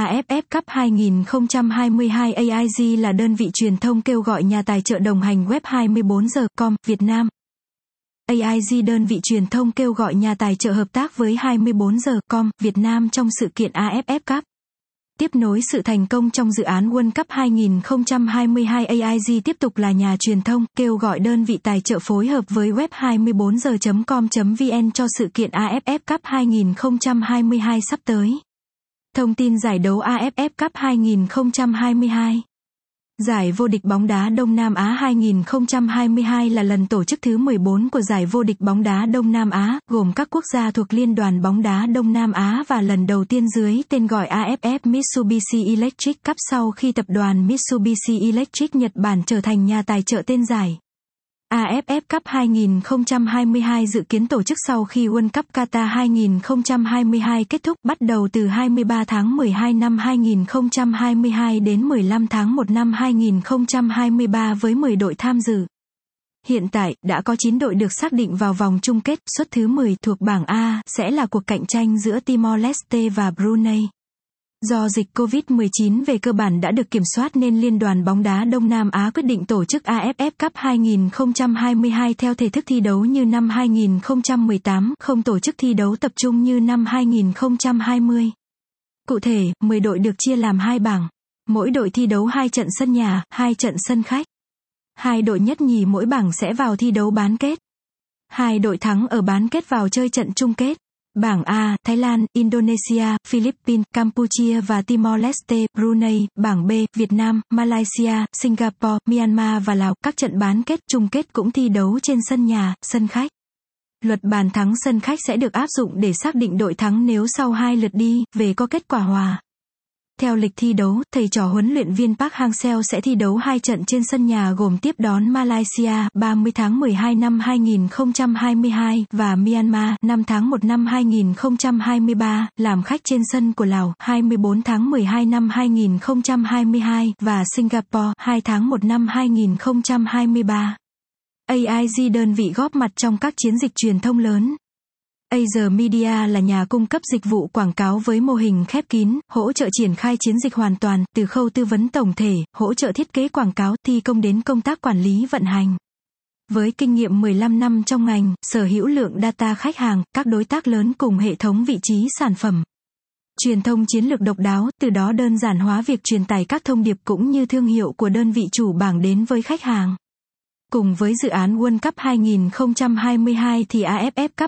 AFF Cup 2022 AIG là đơn vị truyền thông kêu gọi nhà tài trợ đồng hành web 24giờ.com, Việt Nam. AIG đơn vị truyền thông kêu gọi nhà tài trợ hợp tác với 24giờ.com, Việt Nam trong sự kiện AFF Cup. Tiếp nối sự thành công trong dự án World Cup 2022, AIG tiếp tục là nhà truyền thông, kêu gọi đơn vị tài trợ phối hợp với web 24giờ.com.vn cho sự kiện AFF Cup 2022 sắp tới. Thông tin giải đấu AFF Cup 2022. Giải vô địch bóng đá Đông Nam Á 2022 là lần tổ chức thứ 14 của giải vô địch bóng đá Đông Nam Á, gồm các quốc gia thuộc Liên đoàn bóng đá Đông Nam Á và lần đầu tiên dưới tên gọi AFF Mitsubishi Electric Cup sau khi tập đoàn Mitsubishi Electric Nhật Bản trở thành nhà tài trợ tên giải. AFF Cup 2022 dự kiến tổ chức sau khi World Cup Qatar 2022 kết thúc, bắt đầu từ 23 tháng 12 năm 2022 đến 15 tháng 1 năm 2023 với 10 đội tham dự. Hiện tại, đã có 9 đội được xác định vào vòng chung kết, suất thứ 10 thuộc bảng A sẽ là cuộc cạnh tranh giữa Timor-Leste và Brunei. Do dịch Covid-19 về cơ bản đã được kiểm soát nên Liên đoàn bóng đá Đông Nam Á quyết định tổ chức AFF Cup 2022 theo thể thức thi đấu như năm 2018, không tổ chức thi đấu tập trung như năm 2020. Cụ thể, 10 đội được chia làm 2 bảng. Mỗi đội thi đấu 2 trận sân nhà, 2 trận sân khách. 2 đội nhất nhì mỗi bảng sẽ vào thi đấu bán kết. 2 đội thắng ở bán kết vào chơi trận chung kết. Bảng A, Thái Lan, Indonesia, Philippines, Campuchia và Timor-Leste, Brunei. Bảng B, Việt Nam, Malaysia, Singapore, Myanmar và Lào. Các trận bán kết, chung kết cũng thi đấu trên sân nhà, sân khách. Luật bàn thắng sân khách sẽ được áp dụng để xác định đội thắng nếu sau 2 lượt đi, về có kết quả hòa. Theo lịch thi đấu, thầy trò huấn luyện viên Park Hang-seo sẽ thi đấu 2 trận trên sân nhà gồm tiếp đón Malaysia 30 tháng 12 năm 2022 và Myanmar 5 tháng 1 năm 2023, làm khách trên sân của Lào 24 tháng 12 năm 2022 và Singapore 2 tháng 1 năm 2023. AIG đơn vị góp mặt trong các chiến dịch truyền thông lớn. Asia Media là nhà cung cấp dịch vụ quảng cáo với mô hình khép kín, hỗ trợ triển khai chiến dịch hoàn toàn, từ khâu tư vấn tổng thể, hỗ trợ thiết kế quảng cáo, thi công đến công tác quản lý vận hành. Với kinh nghiệm 15 năm trong ngành, sở hữu lượng data khách hàng, các đối tác lớn cùng hệ thống vị trí sản phẩm. Truyền thông chiến lược độc đáo, từ đó đơn giản hóa việc truyền tải các thông điệp cũng như thương hiệu của đơn vị chủ bảng đến với khách hàng. Cùng với dự án World Cup 2022 thì AFF Cup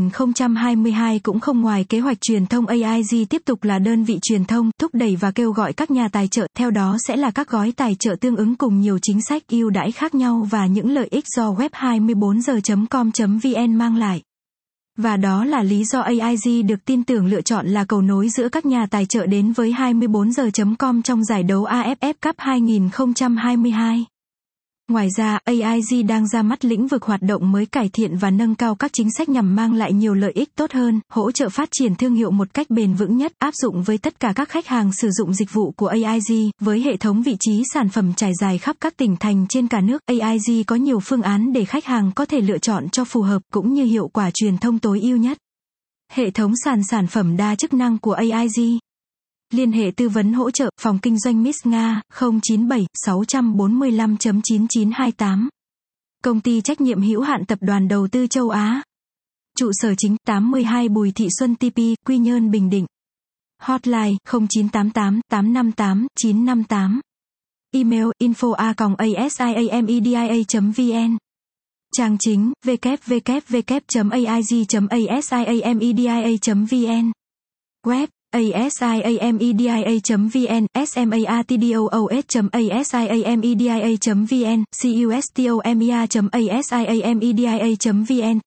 2022 cũng không ngoài kế hoạch truyền thông. AIG tiếp tục là đơn vị truyền thông, thúc đẩy và kêu gọi các nhà tài trợ, theo đó sẽ là các gói tài trợ tương ứng cùng nhiều chính sách ưu đãi khác nhau và những lợi ích do web 24giờ.com.vn mang lại. Và đó là lý do AIG được tin tưởng lựa chọn là cầu nối giữa các nhà tài trợ đến với 24giờ.com trong giải đấu AFF Cup 2022. Ngoài ra, AIG đang ra mắt lĩnh vực hoạt động mới, cải thiện và nâng cao các chính sách nhằm mang lại nhiều lợi ích tốt hơn, hỗ trợ phát triển thương hiệu một cách bền vững nhất, áp dụng với tất cả các khách hàng sử dụng dịch vụ của AIG. Với hệ thống vị trí sản phẩm trải dài khắp các tỉnh thành trên cả nước, AIG có nhiều phương án để khách hàng có thể lựa chọn cho phù hợp cũng như hiệu quả truyền thông tối ưu nhất. Hệ thống sản phẩm đa chức năng của AIG. Liên hệ tư vấn hỗ trợ, phòng kinh doanh Miss Nga, 097 645.9928. Công ty trách nhiệm hữu hạn Tập đoàn Đầu tư Châu Á. Trụ sở chính, 82 Bùi Thị Xuân TP, Quy Nhơn, Bình Định. Hotline, 0988 858 958. Email, info@asiamedia.vn. Trang chính, www.aig.asiamedia.vn. Web, asiamedia.vn, smatdoos.asiamedia.vn, customea.asiamedia.vn,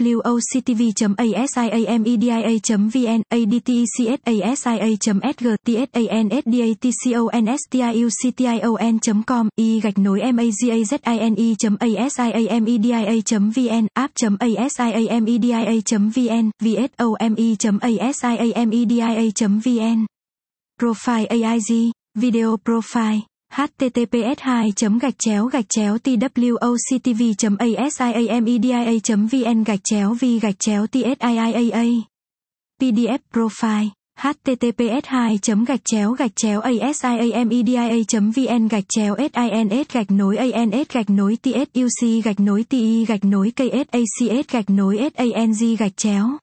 twoctv.asiamedia.vn, adtecsa.sg, tsansdatconstiuction.com, y-magazine.asiamedia.vn, app.asiamedia.vn, vsome.asiamedia.vn. Profile AIG, video profile, https://twoctv.asiamedia.vn/v/tsiaa. PDF profile. https://asimedia.vn-asuc-ti-nsang-cs-sang-vn.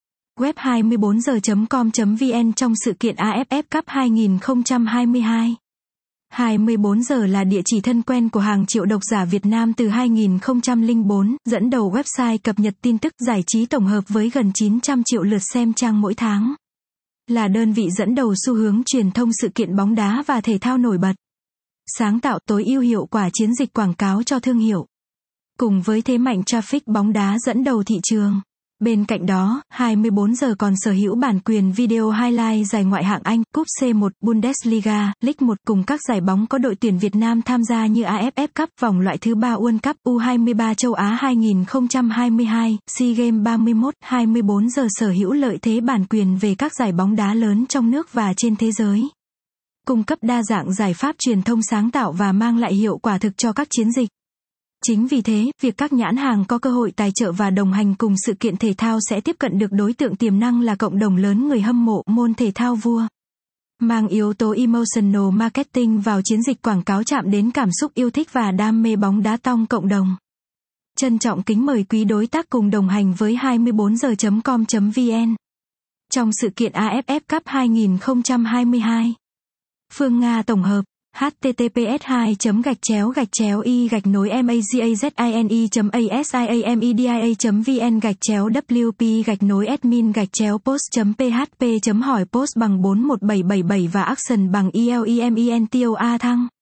web24giờ.com.vn trong sự kiện AFF Cup 2022. 24 giờ là địa chỉ thân quen của hàng triệu độc giả Việt Nam từ 2004, dẫn đầu website cập nhật tin tức giải trí tổng hợp với gần 900 triệu lượt xem trang mỗi tháng. Là đơn vị dẫn đầu xu hướng truyền thông sự kiện bóng đá và thể thao nổi bật. Sáng tạo tối ưu hiệu quả chiến dịch quảng cáo cho thương hiệu. Cùng với thế mạnh traffic bóng đá dẫn đầu thị trường. Bên cạnh đó, 24 giờ còn sở hữu bản quyền video highlight giải ngoại hạng Anh, Cúp C1, Bundesliga, League 1 cùng các giải bóng có đội tuyển Việt Nam tham gia như AFF Cup, vòng loại thứ 3 World Cup, U23 châu Á 2022, SEA Games 31, 24 giờ sở hữu lợi thế bản quyền về các giải bóng đá lớn trong nước và trên thế giới. Cung cấp đa dạng giải pháp truyền thông sáng tạo và mang lại hiệu quả thực cho các chiến dịch. Chính vì thế, việc các nhãn hàng có cơ hội tài trợ và đồng hành cùng sự kiện thể thao sẽ tiếp cận được đối tượng tiềm năng là cộng đồng lớn người hâm mộ môn thể thao vua. Mang yếu tố emotional marketing vào chiến dịch quảng cáo chạm đến cảm xúc yêu thích và đam mê bóng đá trong cộng đồng. Trân trọng kính mời quý đối tác cùng đồng hành với 24giờ.com.vn. Trong sự kiện AFF Cup 2022. Phương Nga tổng hợp. https://gạch chéo y gạch nối MAZIAZINE-wp-admin-post.php hỏi post bằng 41777 và action bằng ELEMENTOA thăng